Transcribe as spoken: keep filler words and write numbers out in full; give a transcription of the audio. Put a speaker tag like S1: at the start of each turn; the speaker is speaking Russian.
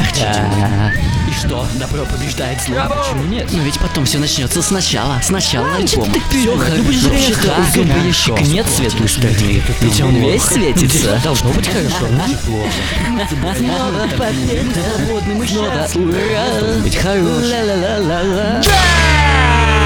S1: легче.
S2: А,
S1: И что, добро побеждает зло? Почему нет?
S2: Ну ведь потом все начнется сначала. Сначала
S1: Мальчик,
S2: альбом.
S1: ты
S2: Все
S1: передумал.
S2: хорошо.
S1: Ну, будешь
S2: Вообще-то
S1: хорошо.
S2: у зомбоящика
S1: Хорошо.
S2: нет светлой стороны. Ведь он весь светится.
S1: Должно быть хорошо, значит плохо.
S2: Снова победа. Водным и счастлив. Ведь хорош.
S1: Ла-ла-ла-ла-ла.